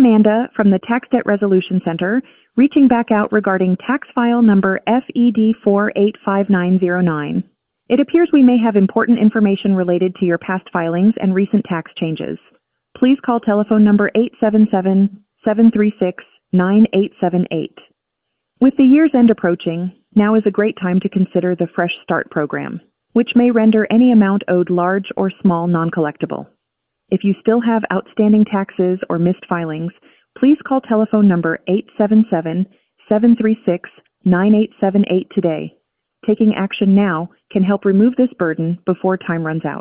Amanda from the Tax Debt Resolution Center, reaching back out regarding tax file number FED 485909. It appears we may have important information related to your past filings and recent tax changes. Please call telephone number 877-736-9878. With the year's end approaching, now is a great time to consider the Fresh Start program, which may render any amount owed large or small non-collectible. If you still have outstanding taxes or missed filings, please call telephone number 877-736-9878 today. Taking action now can help remove this burden before time runs out.